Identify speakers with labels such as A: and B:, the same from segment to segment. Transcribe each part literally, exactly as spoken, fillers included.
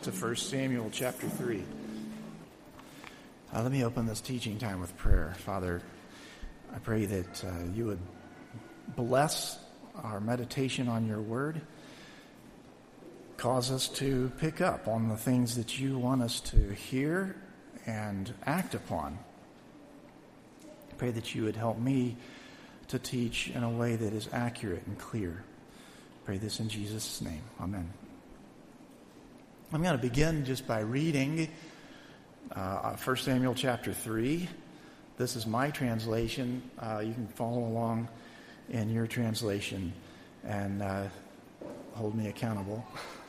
A: to First Samuel chapter three. Uh, let me open this teaching time with prayer. Father, I pray that uh, you would bless our meditation on your word. Cause us to pick up on the things that you want us to hear and act upon. I pray that you would help me to teach in a way that is accurate and clear. I pray this in Jesus' name. Amen. I'm going to begin just by reading uh, First Samuel chapter three. This is my translation. Uh, you can follow along in your translation and uh, hold me accountable.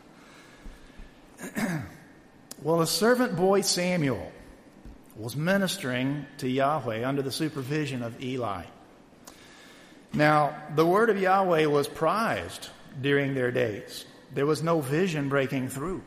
A: Well, the servant boy Samuel was ministering to Yahweh under the supervision of Eli. Now, the word of Yahweh was prized during their days. There was no vision breaking through.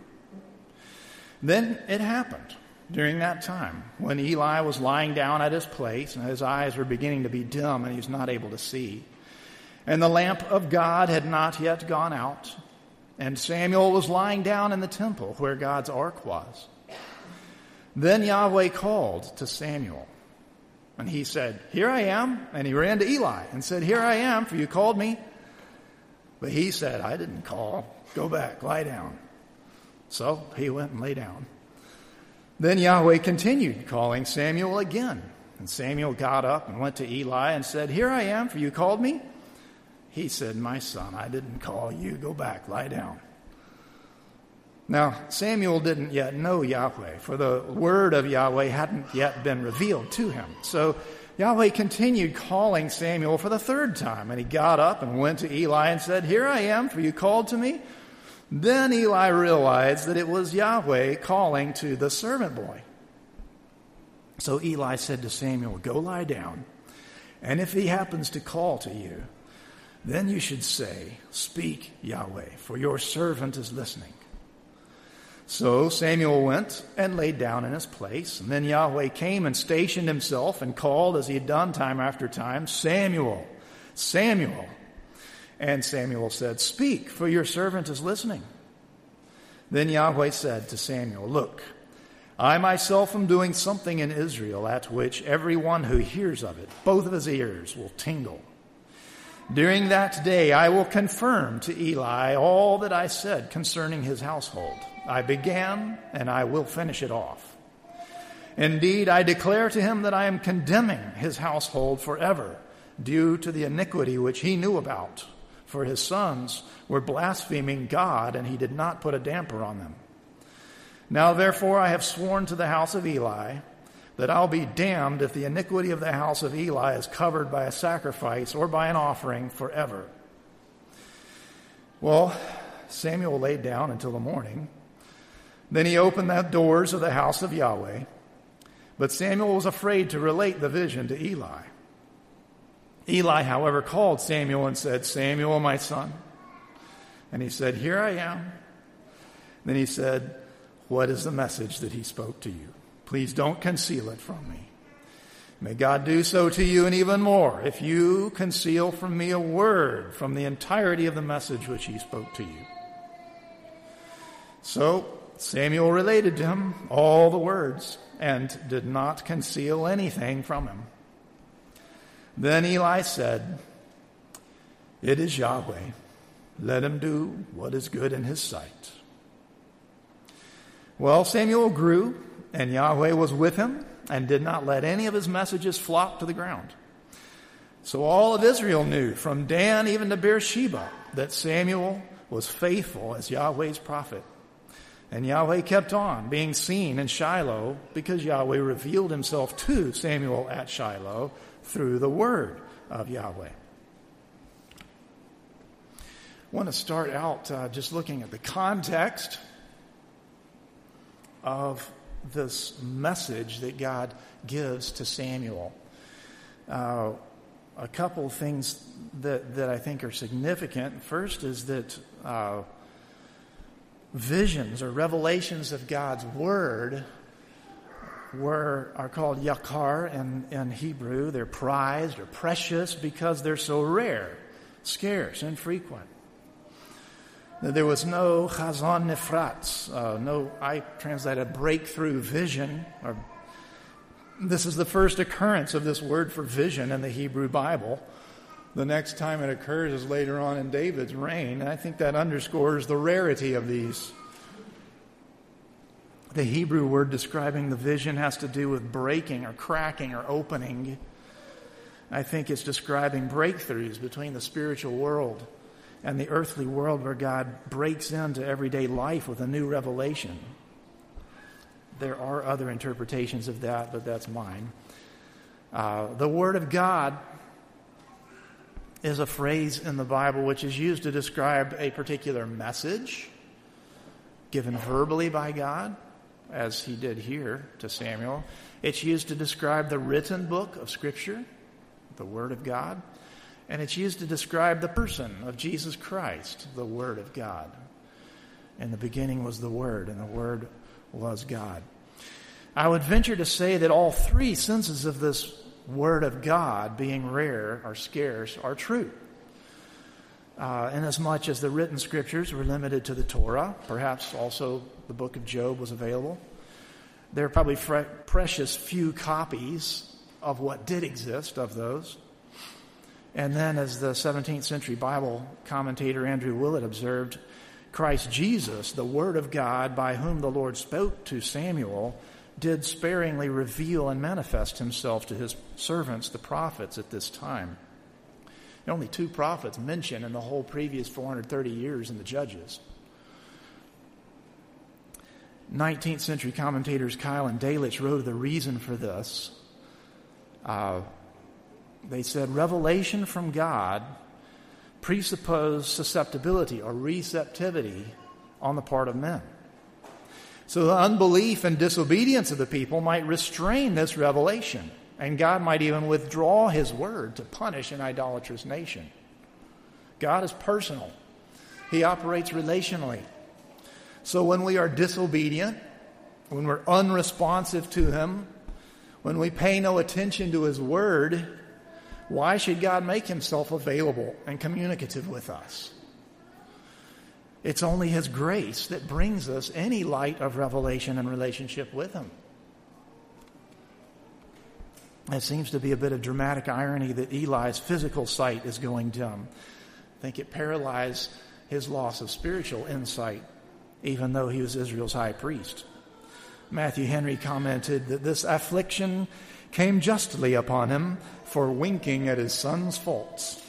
A: Then it happened during that time when Eli was lying down at his place and his eyes were beginning to be dim and he was not able to see. And the lamp of God had not yet gone out. And Samuel was lying down in the temple where God's ark was. Then Yahweh called to Samuel. And he said, "Here I am." And he ran to Eli and said, "Here I am, for you called me." But he said, "I didn't call. Go back, lie down." So he went and lay down. Then Yahweh continued calling Samuel again. And Samuel got up and went to Eli and said, "Here I am, for you called me." He said, "My son, I didn't call you. Go back, lie down." Now, Samuel didn't yet know Yahweh, for the word of Yahweh hadn't yet been revealed to him. So Yahweh continued calling Samuel for the third time. And he got up and went to Eli and said, "Here I am, for you called to me." Then Eli realized that it was Yahweh calling to the servant boy. So Eli said to Samuel, "Go lie down, and if he happens to call to you, then you should say, 'Speak, Yahweh, for your servant is listening.'" So Samuel went and laid down in his place. And then Yahweh came and stationed himself and called, as he had done time after time, "Samuel, Samuel." And Samuel said, "Speak, for your servant is listening." Then Yahweh said to Samuel, "Look, I myself am doing something in Israel at which everyone who hears of it, both of his ears, will tingle. During that day I will confirm to Eli all that I said concerning his household. I began, and I will finish it off. Indeed, I declare to him that I am condemning his household forever, due to the iniquity which he knew about. For his sons were blaspheming God, and he did not put a damper on them. Now therefore I have sworn to the house of Eli that I'll be damned if the iniquity of the house of Eli is covered by a sacrifice or by an offering forever." Well, Samuel laid down until the morning. Then he opened the doors of the house of Yahweh. But Samuel was afraid to relate the vision to Eli. Eli, however, called Samuel and said, "Samuel, my son." And he said, "Here I am." Then he said, "What is the message that he spoke to you? Please don't conceal it from me. May God do so to you and even more if you conceal from me a word from the entirety of the message which he spoke to you." So Samuel related to him all the words and did not conceal anything from him. Then Eli said, "It is Yahweh. Let him do what is good in his sight." Well, Samuel grew, and Yahweh was with him and did not let any of his messages flop to the ground. So all of Israel knew, from Dan even to Beersheba, that Samuel was faithful as Yahweh's prophet. And Yahweh kept on being seen in Shiloh because Yahweh revealed himself to Samuel at Shiloh through the word of Yahweh. I want to start out uh, just looking at the context of this message that God gives to Samuel. Uh, a couple of things that, that I think are significant. First is that uh, visions or revelations of God's word were are called yakar in, in Hebrew. They're prized or precious because they're so rare, scarce, infrequent. There was no chazon nefratz, uh, no, I translated breakthrough vision. Or, this is the first occurrence of this word for vision in the Hebrew Bible. The next time it occurs is later on in David's reign, and I think that underscores the rarity of these. The Hebrew word describing the vision has to do with breaking or cracking or opening. I think it's describing breakthroughs between the spiritual world and the earthly world, where God breaks into everyday life with a new revelation. There are other interpretations of that, but that's mine. Uh, the Word of God is a phrase in the Bible which is used to describe a particular message given verbally by God, as he did here to Samuel. It's used to describe the written book of Scripture, the Word of God. And it's used to describe the person of Jesus Christ, the Word of God. In the beginning was the Word, and the Word was God. I would venture to say that all three senses of this Word of God, being rare or scarce, are true. Uh, inasmuch as the written Scriptures were limited to the Torah, perhaps also the book of Job was available. There are probably fre- precious few copies of what did exist of those. And then, as the seventeenth century Bible commentator Andrew Willett observed, Christ Jesus, the Word of God, by whom the Lord spoke to Samuel, did sparingly reveal and manifest himself to his servants, the prophets, at this time. There are only two prophets mentioned in the whole previous four hundred thirty years in the Judges. nineteenth century commentators Kyle and Delitzsch wrote the reason for this. Uh, They said revelation from God presupposed susceptibility or receptivity on the part of men. So the unbelief and disobedience of the people might restrain this revelation, and God might even withdraw his word to punish an idolatrous nation. God is personal. He operates relationally. So when we are disobedient, when we're unresponsive to him, when we pay no attention to his word, why should God make himself available and communicative with us? It's only his grace that brings us any light of revelation and relationship with him. It seems to be a bit of dramatic irony that Eli's physical sight is going dim. I think it paralyzed his loss of spiritual insight, even though he was Israel's high priest. Matthew Henry commented that this affliction came justly upon him for winking at his son's faults.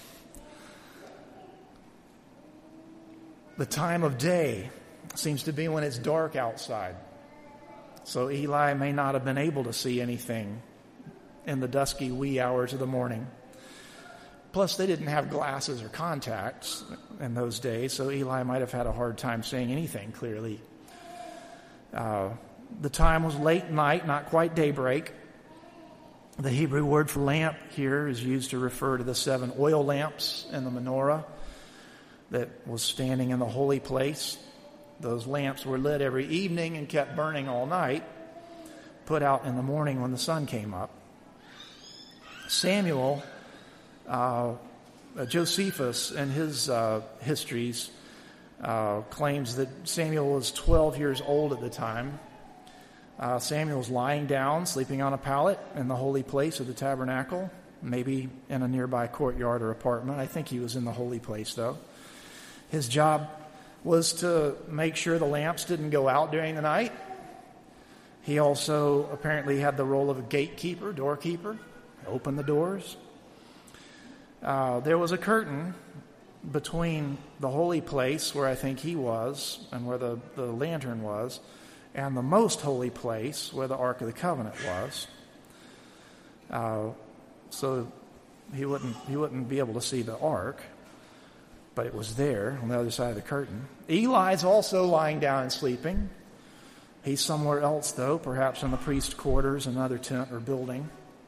A: The time of day seems to be when it's dark outside. So Eli may not have been able to see anything in the dusky wee hours of the morning. Plus, they didn't have glasses or contacts in those days, so Eli might have had a hard time seeing anything clearly. Uh, the time was late night, not quite daybreak. The Hebrew word for lamp here is used to refer to the seven oil lamps in the menorah that was standing in the holy place. Those lamps were lit every evening and kept burning all night, put out in the morning when the sun came up. Samuel, uh, Josephus, in his uh, histories, uh, claims that Samuel was twelve years old at the time. Uh, Samuel was lying down, sleeping on a pallet in the holy place of the tabernacle, maybe in a nearby courtyard or apartment. I think he was in the holy place, though. His job was to make sure the lamps didn't go out during the night. He also apparently had the role of a gatekeeper, doorkeeper, open the doors. Uh, there was a curtain between the holy place, where I think he was, and where the, the lantern was, and the most holy place where the Ark of the Covenant was. Uh, so he wouldn't he wouldn't be able to see the Ark, but it was there on the other side of the curtain. Eli's also lying down and sleeping. He's somewhere else, though, perhaps in the priest's quarters, another tent or building.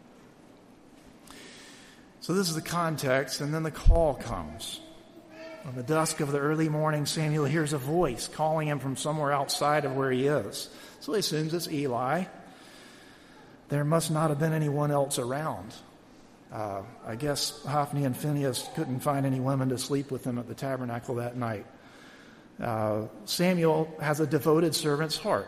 A: So this is the context, and then the call comes. In the dusk of the early morning, Samuel hears a voice calling him from somewhere outside of where he is. So he assumes it's Eli. There must not have been anyone else around. Uh, I guess Hophni and Phinehas couldn't find any women to sleep with them at the tabernacle that night. Uh, Samuel has a devoted servant's heart.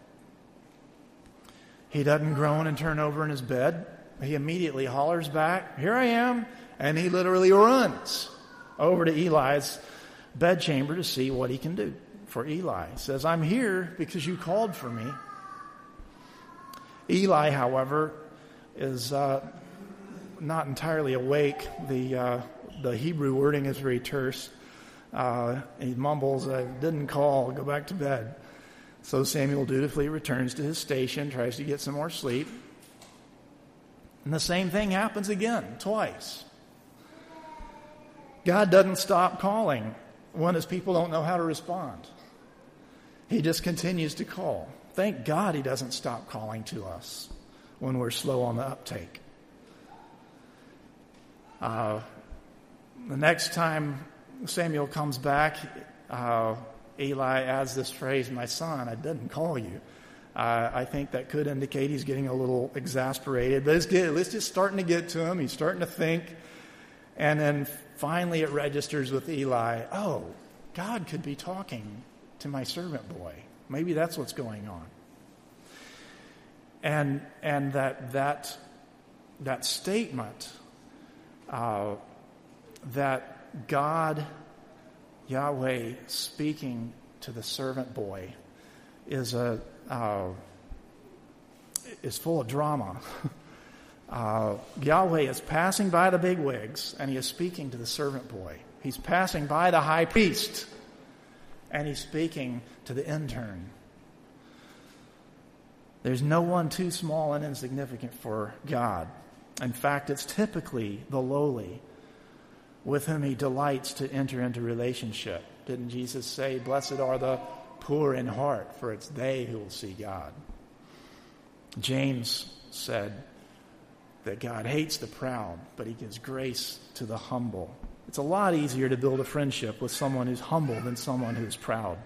A: He doesn't groan and turn over in his bed. He immediately hollers back, "Here I am," and he literally runs over to Eli's bedchamber to see what he can do for Eli. He says, "I'm here because you called for me." Eli, however, is uh, not entirely awake. The uh, the Hebrew wording is very terse. Uh, he mumbles, "I didn't call, go back to bed." So Samuel dutifully returns to his station, tries to get some more sleep. And the same thing happens again, twice. God doesn't stop calling when his people don't know how to respond. He just continues to call. Thank God he doesn't stop calling to us when we're slow on the uptake. Uh, the next time Samuel comes back, uh, Eli adds this phrase, "My son, I didn't call you." Uh, I think that could indicate he's getting a little exasperated, but it's, get, it's just starting to get to him. He's starting to think. And then finally it registers with Eli, oh, God could be talking to my servant boy. Maybe that's what's going on. And and that that that statement uh, that God, Yahweh, speaking to the servant boy is a uh, is full of drama. uh, Yahweh is passing by the bigwigs, and he is speaking to the servant boy. He's passing by the high priest, and he's speaking to the intern. There's no one too small and insignificant for God. In fact, it's typically the lowly with whom he delights to enter into relationship. Didn't Jesus say, "Blessed are the poor in heart, for it's they who will see God"? James said that God hates the proud, but he gives grace to the humble. It's a lot easier to build a friendship with someone who's humble than someone who's proud.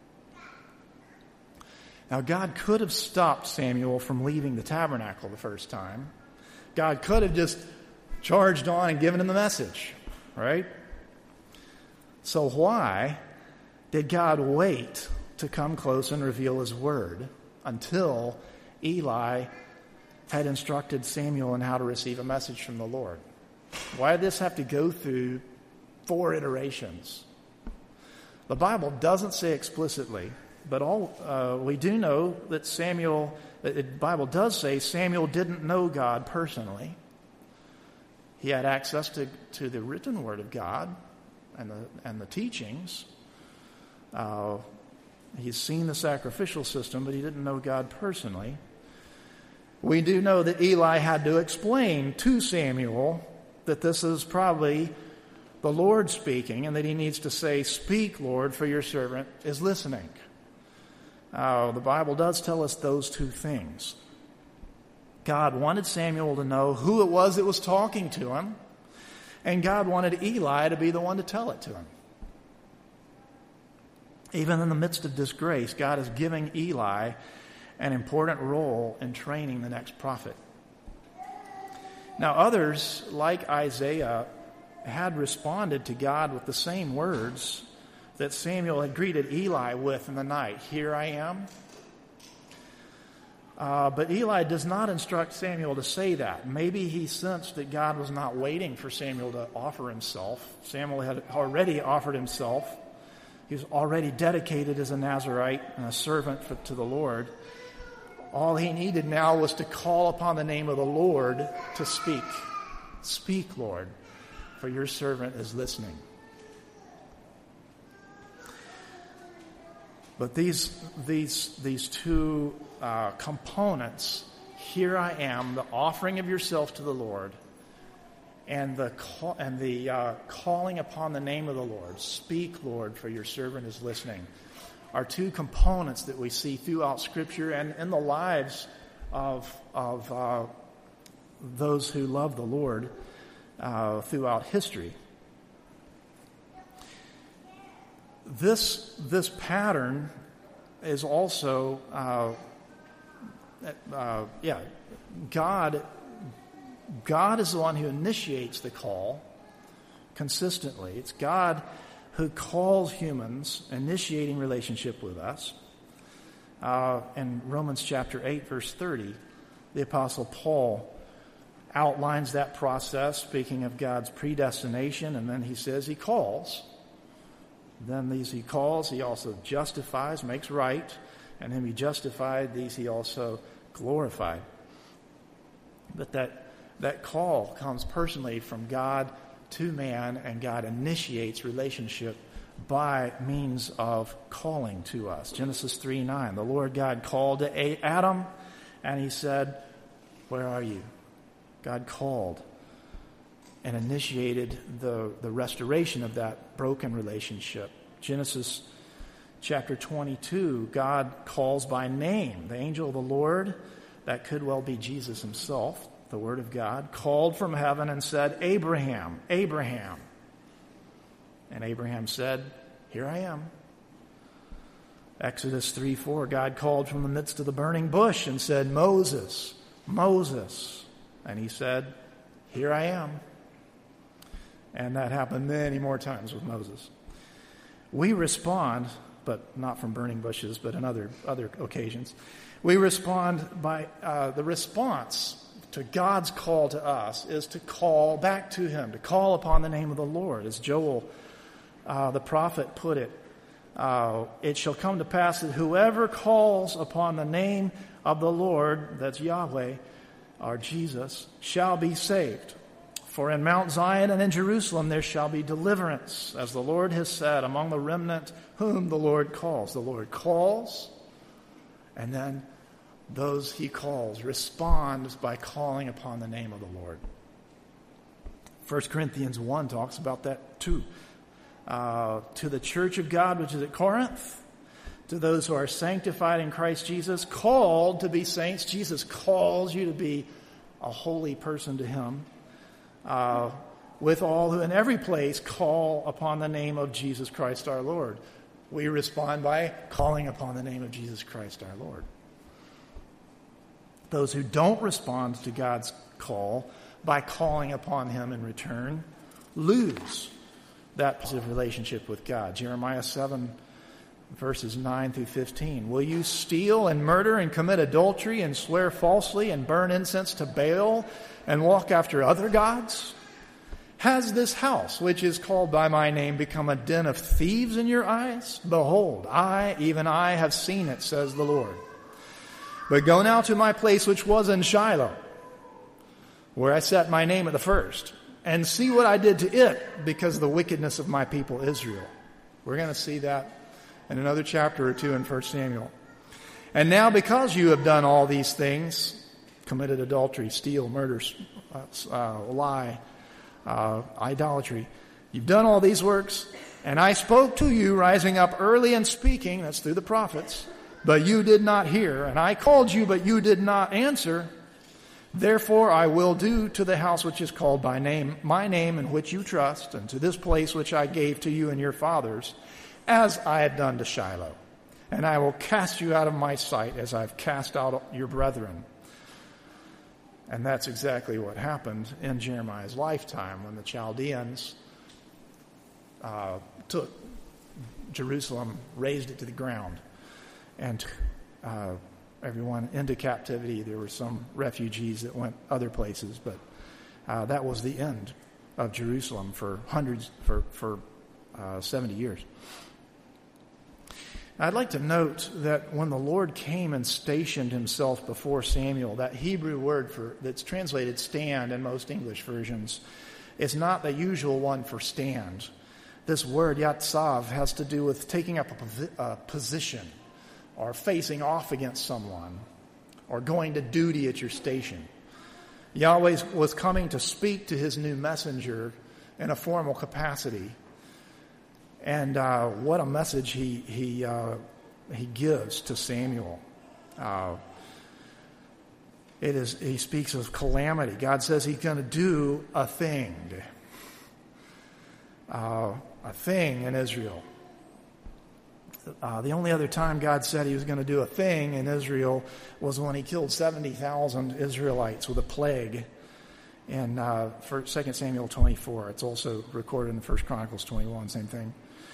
A: Now, God could have stopped Samuel from leaving the tabernacle the first time. God could have just charged on and given him the message, right? So why did God wait to come close and reveal his word until Eli had instructed Samuel in how to receive a message from the Lord? Why did this have to go through four iterations? The Bible doesn't say explicitly, but all uh, we do know that Samuel, that the Bible does say Samuel didn't know God personally. He had access to, to the written word of God and the and the teachings. Uh, he's seen the sacrificial system, but he didn't know God personally. We do know that Eli had to explain to Samuel that this is probably the Lord speaking, and that he needs to say, "Speak, Lord, for your servant is listening." Uh, the Bible does tell us those two things. God wanted Samuel to know who it was that was talking to him, and God wanted Eli to be the one to tell it to him. Even in the midst of disgrace, God is giving Eli an important role in training the next prophet. Now, others, like Isaiah, had responded to God with the same words that Samuel had greeted Eli with in the night. "Here I am." Uh, but Eli does not instruct Samuel to say that. Maybe he sensed that God was not waiting for Samuel to offer himself. Samuel had already offered himself. He was already dedicated as a Nazirite and a servant for, to the Lord. All he needed now was to call upon the name of the Lord to speak. "Speak, Lord, for your servant is listening." But these these these two uh, components, "Here I am," the offering of yourself to the Lord, and the call, and the uh, calling upon the name of the Lord, "Speak, Lord, for your servant is listening," are two components that we see throughout Scripture and in the lives of of uh, those who love the Lord uh, throughout history. This this pattern is also, uh, uh, yeah, God. God is the one who initiates the call consistently. It's God who calls humans, initiating relationship with us. Uh, in Romans chapter eight, verse thirty, the Apostle Paul outlines that process, speaking of God's predestination, and then he says he calls. Then these he calls, he also justifies, makes right, and whom he justified, these he also glorified. But that that call comes personally from God to man, and God initiates relationship by means of calling to us. Genesis three nine, the Lord God called to Adam, and he said, "Where are you?" God called and initiated the, the restoration of that broken relationship. Genesis chapter twenty-two, God calls by name. The angel of the Lord, that could well be Jesus himself, the Word of God, called from heaven and said, "Abraham, Abraham." And Abraham said, "Here I am." Exodus three four, God called from the midst of the burning bush and said, "Moses, Moses." And he said, "Here I am." And that happened many more times with Moses. We respond, but not from burning bushes, but in other, other occasions. We respond by uh, the response to God's call to us is to call back to him, to call upon the name of the Lord. As Joel, uh, the prophet, put it, uh, "It shall come to pass that whoever calls upon the name of the Lord," that's Yahweh, our Jesus, "shall be saved. For in Mount Zion and in Jerusalem there shall be deliverance, as the Lord has said, among the remnant whom the Lord calls." The Lord calls, and then those he calls respond by calling upon the name of the Lord. First Corinthians one talks about that too. Uh, to the church of God which is at Corinth, to those who are sanctified in Christ Jesus, called to be saints. Jesus calls you to be a holy person to him. Uh, with all who in every place call upon the name of Jesus Christ our Lord. We respond by calling upon the name of Jesus Christ our Lord. Those who don't respond to God's call by calling upon him in return lose that positive relationship with God. Jeremiah seven, verses nine through fifteen. "Will you steal and murder and commit adultery and swear falsely and burn incense to Baal and walk after other gods? Has this house, which is called by my name, become a den of thieves in your eyes? Behold, I, even I, have seen it, says the Lord. But go now to my place which was in Shiloh, where I set my name at the first, and see what I did to it because of the wickedness of my people Israel." We're going to see that in another chapter or two in First Samuel. "And now because you have done all these things," committed adultery, steal, murder, uh, uh, lie, uh, idolatry, "you've done all these works, and I spoke to you rising up early and speaking," that's through the prophets, "but you did not hear, and I called you, but you did not answer. Therefore I will do to the house which is called by name, my name in which you trust, and to this place which I gave to you and your fathers, as I had done to Shiloh. And I will cast you out of my sight as I've cast out your brethren." And that's exactly what happened in Jeremiah's lifetime when the Chaldeans uh, took Jerusalem, razed it to the ground, and took uh, everyone into captivity. There were some refugees that went other places, but uh, that was the end of Jerusalem for hundreds, for, for uh, seventy years. I'd like to note that when the Lord came and stationed himself before Samuel, that Hebrew word for that's translated stand in most English versions is not the usual one for stand. This word, yatsav, has to do with taking up a, a position or facing off against someone or going to duty at your station. Yahweh was coming to speak to his new messenger in a formal capacity. And uh, what a message he he uh, he gives to Samuel. Uh, it is he speaks of calamity. God says he's going to do a thing, uh, a thing in Israel. Uh, the only other time God said he was going to do a thing in Israel was when he killed seventy thousand Israelites with a plague in uh, Second Samuel twenty-four. It's also recorded in First Chronicles twenty-one, same thing.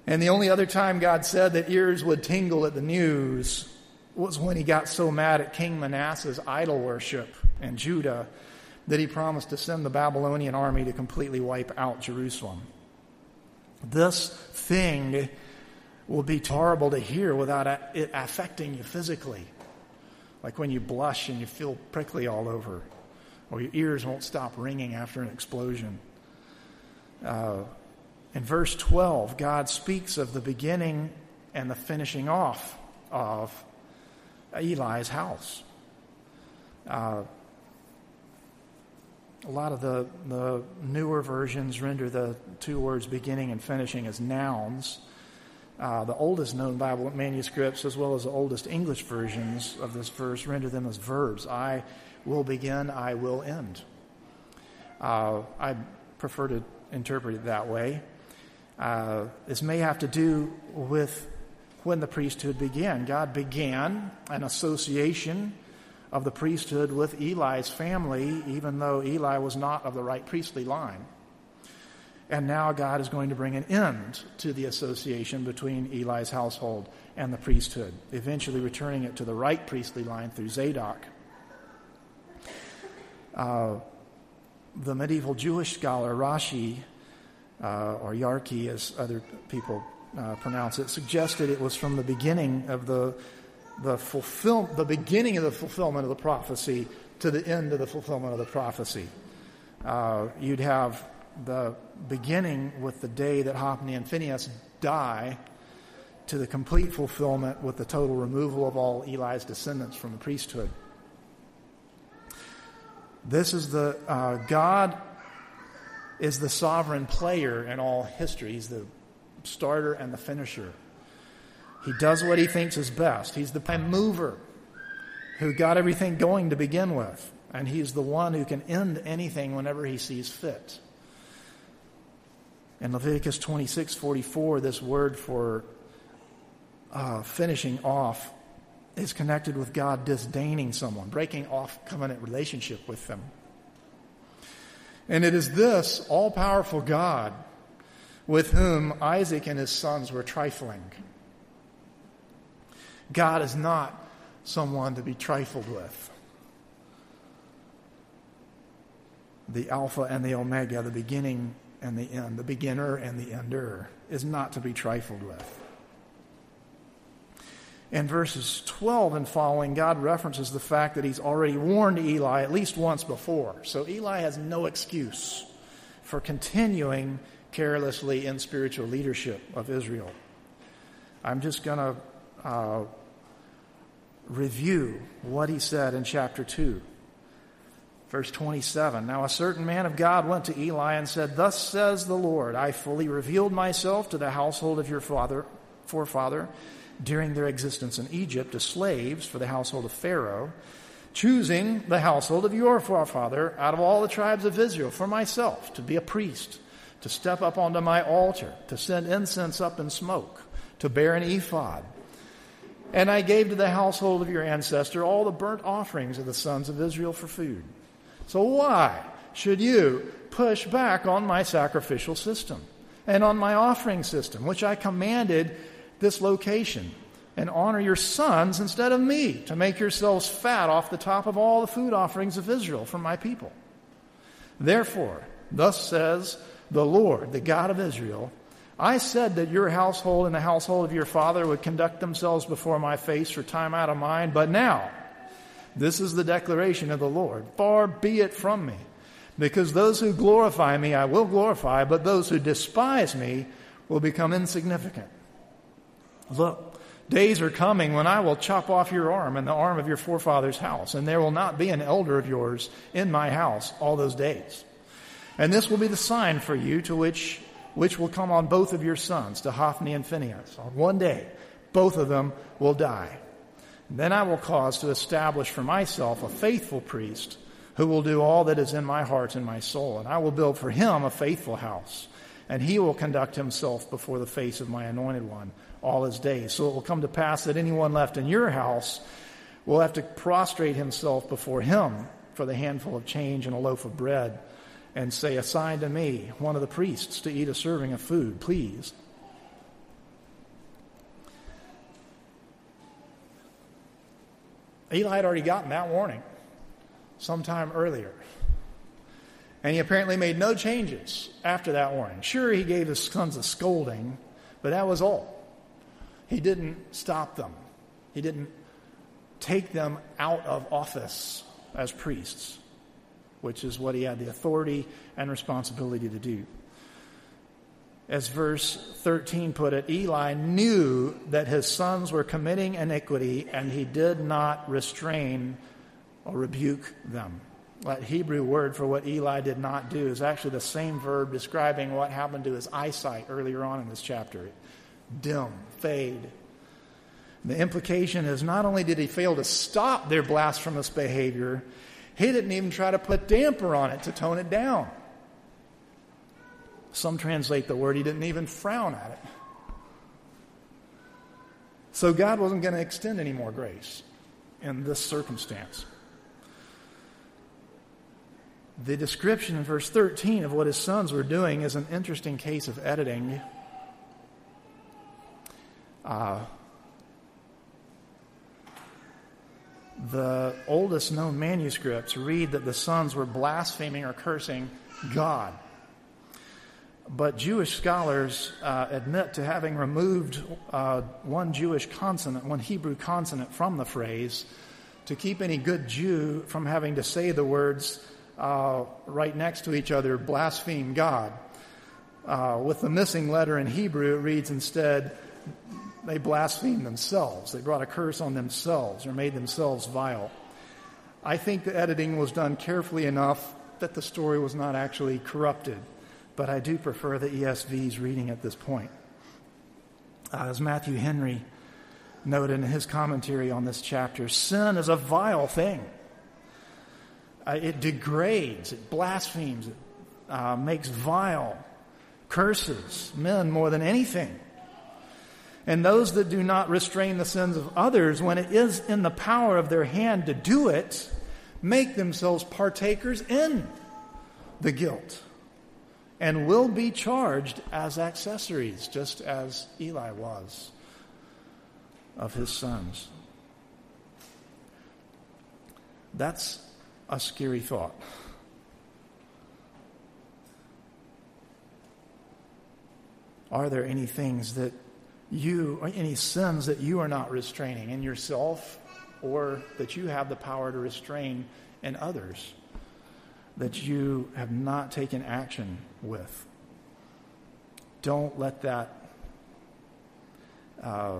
A: And the only other time God said that ears would tingle at the news was when he got so mad at King Manasseh's idol worship in Judah that he promised to send the Babylonian army to completely wipe out Jerusalem. This thing will be horrible to hear without it affecting you physically. Like when you blush and you feel prickly all over, or your ears won't stop ringing after an explosion. Uh, in verse twelve, God speaks of the beginning and the finishing off of Eli's house. Uh, a lot of the, the newer versions render the two words beginning and finishing as nouns. Uh, the oldest known Bible manuscripts, as well as the oldest English versions of this verse, render them as verbs. I will begin, I will end. Uh, I prefer to interpret it that way. Uh, this may have to do with when the priesthood began. God began an association of the priesthood with Eli's family, even though Eli was not of the right priestly line. And now God is going to bring an end to the association between Eli's household and the priesthood, eventually returning it to the right priestly line through Zadok. Uh, the medieval Jewish scholar Rashi, uh, or Yarki as other people uh, pronounce it, suggested it was from the beginning of the the fulfill the beginning of the fulfillment of the prophecy to the end of the fulfillment of the prophecy. Uh, you'd have the beginning with the day that Hophni and Phinehas die, to the complete fulfillment with the total removal of all Eli's descendants from the priesthood. This is the, uh, God is the sovereign player in all history. He's the starter and the finisher. He does what he thinks is best. He's the prime mover who got everything going to begin with. And he's the one who can end anything whenever he sees fit. In Leviticus twenty-six forty-four, this word for uh, finishing off is connected with God disdaining someone, breaking off covenant relationship with them. And it is this all-powerful God with whom Isaac and his sons were trifling. God is not someone to be trifled with. The Alpha and the Omega, the beginning and the end, the beginner and the ender, is not to be trifled with. In verses twelve and following, God references the fact that he's already warned Eli at least once before. So Eli has no excuse for continuing carelessly in spiritual leadership of Israel. I'm just going to uh, review what he said in chapter two. Verse twenty-seven, now a certain man of God went to Eli and said, thus says the Lord, I fully revealed myself to the household of your father, forefather during their existence in Egypt as slaves for the household of Pharaoh, choosing the household of your forefather out of all the tribes of Israel for myself to be a priest, to step up onto my altar, to send incense up in smoke, to bear an ephod. And I gave to the household of your ancestor all the burnt offerings of the sons of Israel for food. So why should you push back on my sacrificial system and on my offering system, which I commanded this location, and honor your sons instead of me, to make yourselves fat off the top of all the food offerings of Israel for my people? Therefore, thus says the Lord, the God of Israel, I said that your household and the household of your father would conduct themselves before my face for time out of mind, but now, this is the declaration of the Lord. Far be it from me, because those who glorify me I will glorify, but those who despise me will become insignificant. Look, days are coming when I will chop off your arm and the arm of your forefather's house, and there will not be an elder of yours in my house all those days. And this will be the sign for you to which which will come on both of your sons, to Hophni and Phinehas. On one day, both of them will die. Then I will cause to establish for myself a faithful priest who will do all that is in my heart and my soul. And I will build for him a faithful house. And he will conduct himself before the face of my anointed one all his days. So it will come to pass that anyone left in your house will have to prostrate himself before him for the handful of change and a loaf of bread, and say, assign to me one of the priests to eat a serving of food, please. Eli had already gotten that warning sometime earlier. And he apparently made no changes after that warning. Sure, he gave his sons a scolding, but that was all. He didn't stop them. He didn't take them out of office as priests, which is what he had the authority and responsibility to do. As verse thirteen put it, Eli knew that his sons were committing iniquity, and he did not restrain or rebuke them. That Hebrew word for what Eli did not do is actually the same verb describing what happened to his eyesight earlier on in this chapter. Dim, fade. The implication is not only did he fail to stop their blasphemous behavior, he didn't even try to put damper on it to tone it down. Some translate the word, he didn't even frown at it. So God wasn't going to extend any more grace in this circumstance. The description in verse thirteen of what his sons were doing is an interesting case of editing. Uh, the oldest known manuscripts read that the sons were blaspheming or cursing God. But Jewish scholars uh, admit to having removed uh, one Jewish consonant, one Hebrew consonant from the phrase to keep any good Jew from having to say the words uh, right next to each other, blaspheme God. Uh, with the missing letter in Hebrew, it reads instead, they blasphemed themselves. They brought a curse on themselves or made themselves vile. I think the editing was done carefully enough that the story was not actually corrupted. But I do prefer the E S V's reading at this point. Uh, as Matthew Henry noted in his commentary on this chapter, sin is a vile thing. Uh, it degrades, it blasphemes, it uh, makes vile, curses men more than anything. And those that do not restrain the sins of others, when it is in the power of their hand to do it, make themselves partakers in the guilt, and will be charged as accessories, just as Eli was of his sons. That's a scary thought. Are there any things that you, or any sins that you are not restraining in yourself, or that you have the power to restrain in others, that you have not taken action with? Don't let that uh,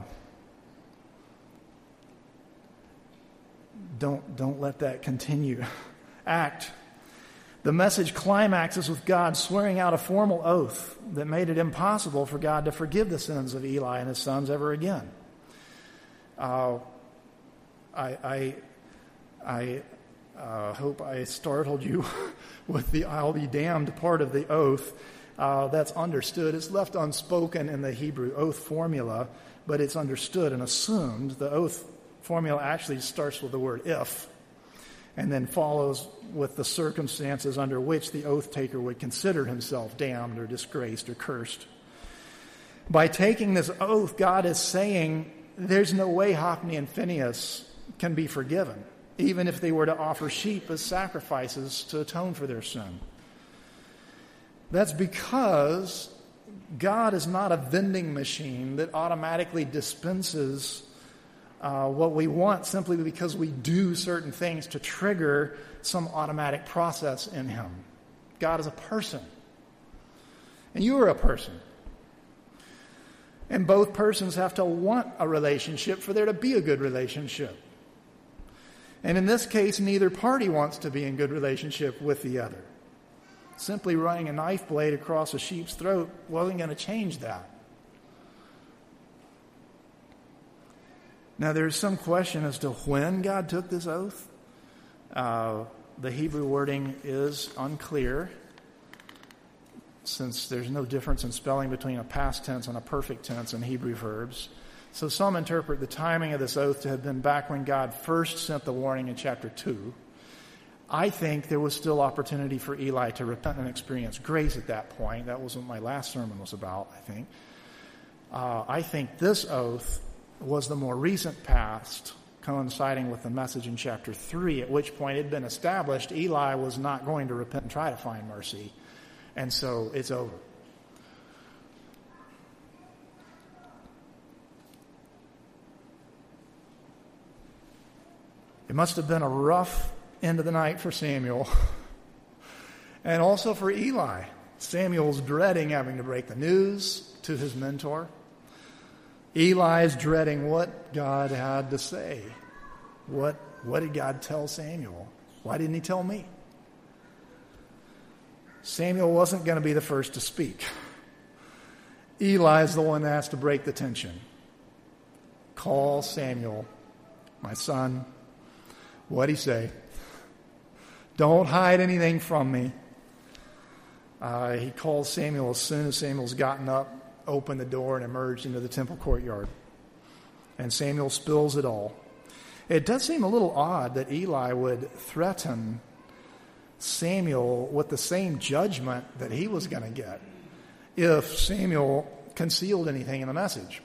A: don't don't let that continue. Act. The message climaxes with God swearing out a formal oath that made it impossible for God to forgive the sins of Eli and his sons ever again. Uh, I I I. Uh, hope I startled you with the "I'll be damned" part of the oath. Uh, that's understood. It's left unspoken in the Hebrew oath formula, but it's understood and assumed. The oath formula actually starts with the word "if," and then follows with the circumstances under which the oath taker would consider himself damned or disgraced or cursed. By taking this oath, God is saying there's no way Hophni and Phinehas can be forgiven, even if they were to offer sheep as sacrifices to atone for their sin. That's because God is not a vending machine that automatically dispenses uh, what we want simply because we do certain things to trigger some automatic process in him. God is a person. And you are a person. And both persons have to want a relationship for there to be a good relationship. And in this case, neither party wants to be in good relationship with the other. Simply running a knife blade across a sheep's throat wasn't going to change that. Now, there's some question as to when God took this oath. Uh, the Hebrew wording is unclear, since there's no difference in spelling between a past tense and a perfect tense in Hebrew verbs. So some interpret the timing of this oath to have been back when God first sent the warning in chapter two. I think there was still opportunity for Eli to repent and experience grace at that point. That was what my last sermon was about, I think. Uh, I think this oath was the more recent past coinciding with the message in chapter three, at which point it had been established Eli was not going to repent and try to find mercy. And so it's over. It must have been a rough end of the night for Samuel and also for Eli. Samuel's dreading having to break the news to his mentor. Eli's dreading what God had to say. What, what did God tell Samuel? Why didn't he tell me? Samuel wasn't going to be the first to speak. Eli is the one that has to break the tension. Call Samuel, my son. What'd he say? Don't hide anything from me. Uh, he calls Samuel as soon as Samuel's gotten up, opened the door, and emerged into the temple courtyard. And Samuel spills it all. It does seem a little odd that Eli would threaten Samuel with the same judgment that he was going to get if Samuel concealed anything in the message.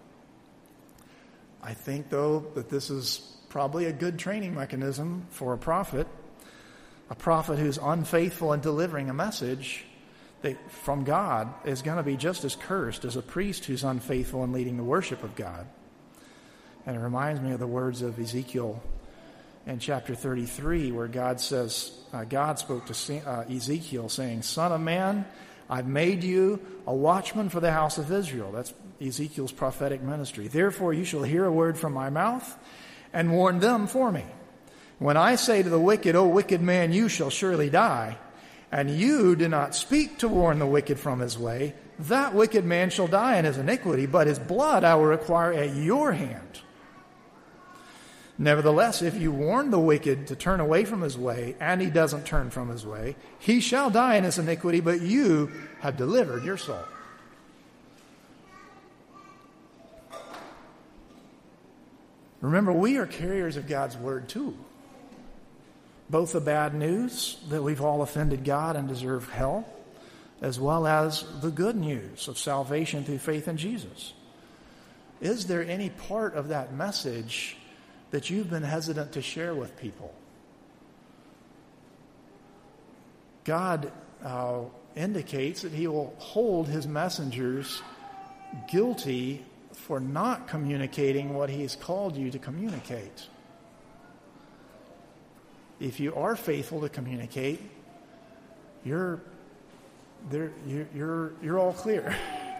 A: I think, though, that this is probably a good training mechanism for a prophet. A prophet who's unfaithful in delivering a message that, from God is going to be just as cursed as a priest who's unfaithful in leading the worship of God. And it reminds me of the words of Ezekiel in chapter thirty-three, where God says, uh, God spoke to uh, Ezekiel saying, "Son of man, I've made you a watchman for the house of Israel." That's Ezekiel's prophetic ministry. "Therefore you shall hear a word from my mouth and warn them for me. When I say to the wicked, O wicked man, you shall surely die, and you do not speak to warn the wicked from his way, that wicked man shall die in his iniquity, but his blood I will require at your hand. Nevertheless, if you warn the wicked to turn away from his way, and he doesn't turn from his way, he shall die in his iniquity, but you have delivered your soul." Remember, we are carriers of God's word too. Both the bad news that we've all offended God and deserve hell, as well as the good news of salvation through faith in Jesus. Is there any part of that message that you've been hesitant to share with people? God uh, indicates that he will hold his messengers guilty for not communicating what he's called you to communicate. If you are faithful to communicate, you're there, you're, you're, you're all clear.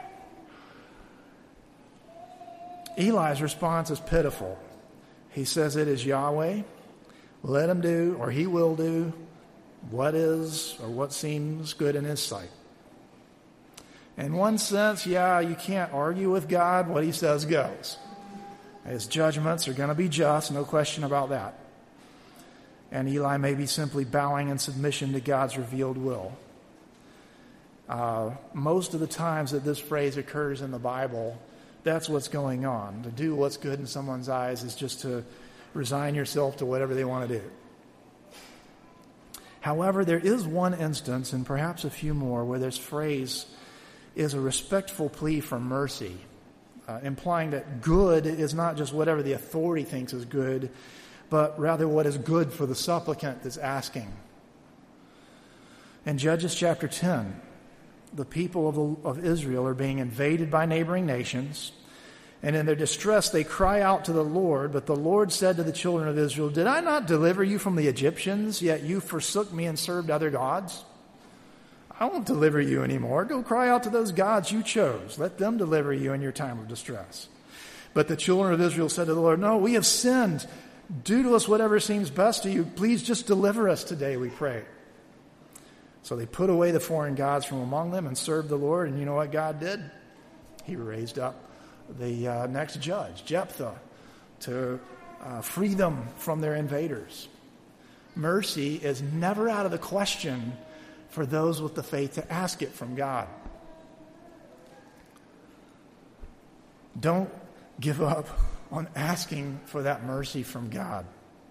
A: Eli's response is pitiful. He says, "It is Yahweh. Let him do, or he will do, what is or what seems good in his sight." In one sense, yeah, you can't argue with God. What he says goes. His judgments are going to be just, no question about that. And Eli may be simply bowing in submission to God's revealed will. Uh, most of the times that this phrase occurs in the Bible, that's what's going on. To do what's good in someone's eyes is just to resign yourself to whatever they want to do. However, there is one instance, and perhaps a few more, where this phrase is a respectful plea for mercy, uh, implying that good is not just whatever the authority thinks is good, but rather what is good for the supplicant that's asking. In Judges chapter ten, the people of, the, of Israel are being invaded by neighboring nations, and in their distress they cry out to the Lord. But the Lord said to the children of Israel, "Did I not deliver you from the Egyptians, yet you forsook me and served other gods? I won't deliver you anymore. Go cry out to those gods you chose. Let them deliver you in your time of distress." But the children of Israel said to the Lord, "No, we have sinned. Do to us whatever seems best to you. Please just deliver us today, we pray." So they put away the foreign gods from among them and served the Lord. And you know what God did? He raised up the uh, next judge, Jephthah, to uh, free them from their invaders. Mercy is never out of the question for those with the faith to ask it from God. Don't give up on asking for that mercy from God.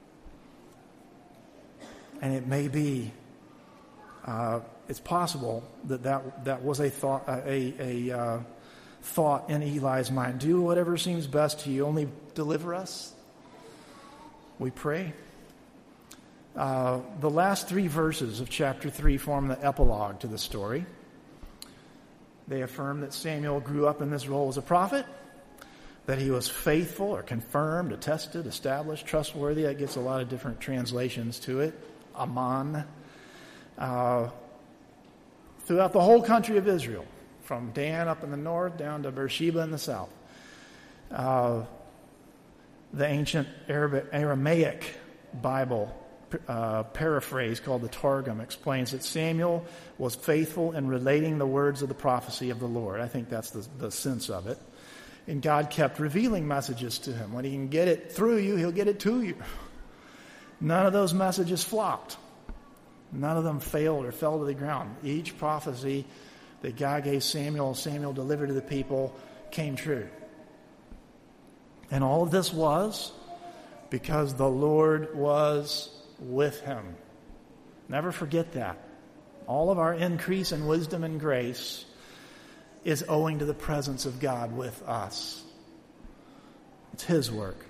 A: And it may be, uh, it's possible that that, that was a thought, a, a uh, thought in Eli's mind. Do whatever seems best to you, only deliver us. we pray. Uh, the last three verses of chapter three form the epilogue to the story. They affirm that Samuel grew up in this role as a prophet, that he was faithful or confirmed, attested, established, trustworthy. That gets a lot of different translations to it. Aman. Uh, throughout the whole country of Israel, from Dan up in the north down to Beersheba in the south. Uh, the ancient Arabic, Aramaic Bible uh, paraphrase called the Targum explains that Samuel was faithful in relating the words of the prophecy of the Lord. I think that's the, the sense of it. And God kept revealing messages to him. When he can get it through you, he'll get it to you. None of those messages flopped. None of them failed or fell to the ground. Each prophecy that God gave Samuel, Samuel delivered to the people, came true. And all of this was because the Lord was with him. Never forget that. All of our increase in wisdom and grace is owing to the presence of God with us. It's his work.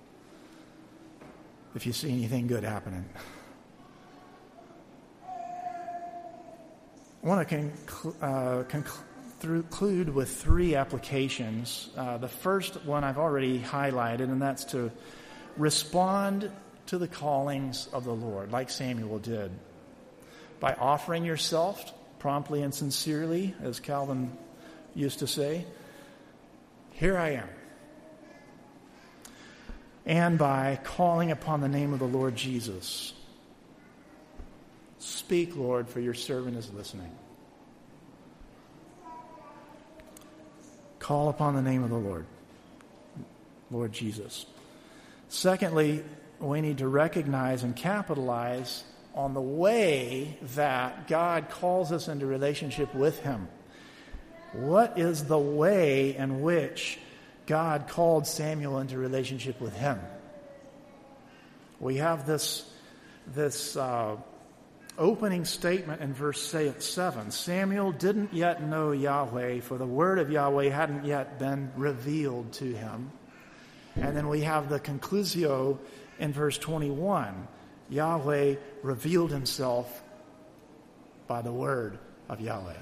A: If you see anything good happening. I want to conclude, uh, conclude with three applications. Uh, the first one I've already highlighted, and that's to respond to the callings of the Lord, like Samuel did, by offering yourself promptly and sincerely, as Calvin used to say, "Here I am," and by calling upon the name of the Lord Jesus. Speak, Lord, for your servant is listening. Call upon the name of the Lord, Lord Jesus. Secondly, we need to recognize and capitalize on the way that God calls us into relationship with him. What is the way in which God called Samuel into relationship with him? We have this, this uh, opening statement in verse seven. Samuel didn't yet know Yahweh, for the word of Yahweh hadn't yet been revealed to him. And then we have the conclusio in verse twenty-one. Yahweh revealed himself by the word of Yahweh.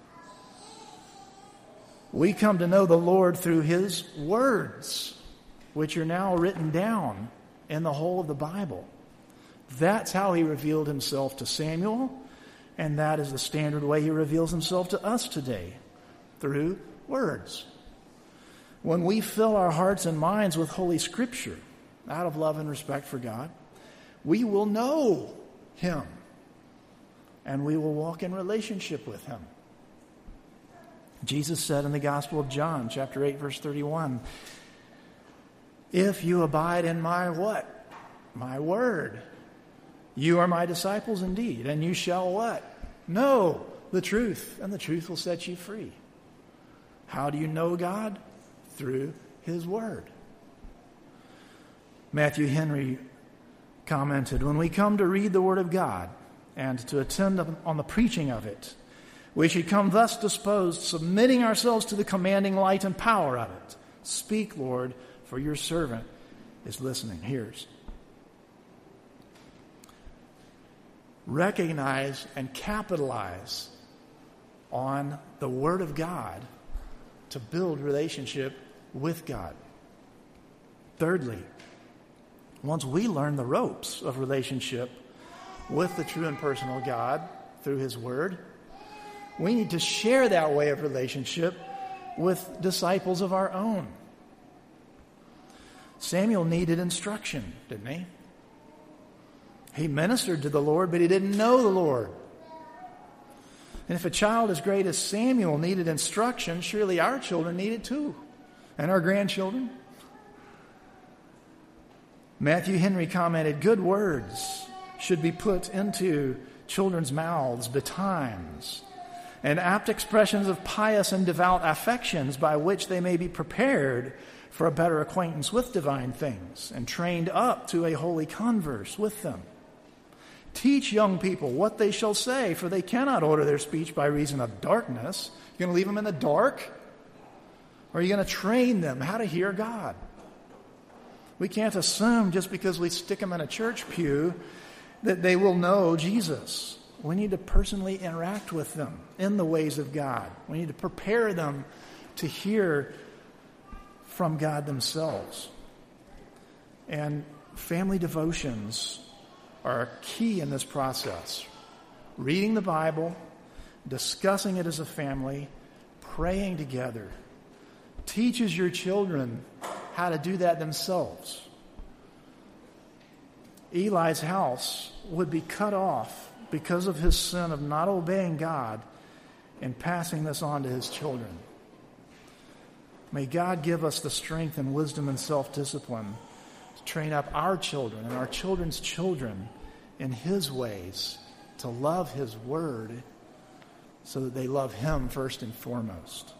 A: We come to know the Lord through his words, which are now written down in the whole of the Bible. That's how he revealed himself to Samuel, and that is the standard way he reveals himself to us today, through words. When we fill our hearts and minds with Holy Scripture, out of love and respect for God, we will know him, and we will walk in relationship with him. Jesus said in the Gospel of John, chapter eight, verse thirty-one, "If you abide in my" what? "My word. You are my disciples indeed, and you shall" what? "Know the truth, and the truth will set you free." How do you know God? Through his word. Matthew Henry commented, "When we come to read the word of God and to attend on the preaching of it, we should come thus disposed, submitting ourselves to the commanding light and power of it. Speak, Lord, for your servant is listening," hears. Recognize and capitalize on the Word of God to build relationship with God. Thirdly, once we learn the ropes of relationship with the true and personal God through his Word, we need to share that way of relationship with disciples of our own. Samuel needed instruction, didn't he? He ministered to the Lord, but he didn't know the Lord. And if a child as great as Samuel needed instruction, surely our children need it too, and our grandchildren. Matthew Henry commented, "Good words should be put into children's mouths betimes, and apt expressions of pious and devout affections by which they may be prepared for a better acquaintance with divine things and trained up to a holy converse with them. Teach young people what they shall say, for they cannot order their speech by reason of darkness." You're going to leave them in the dark? Or are you going to train them how to hear God? We can't assume just because we stick them in a church pew that they will know Jesus. We need to personally interact with them in the ways of God. We need to prepare them to hear from God themselves. And family devotions are key in this process. Reading the Bible, discussing it as a family, praying together, teaches your children how to do that themselves. Eli's house would be cut off because of his sin of not obeying God and passing this on to his children. May God give us the strength and wisdom and self-discipline to train up our children and our children's children in his ways, to love his word so that they love him first and foremost.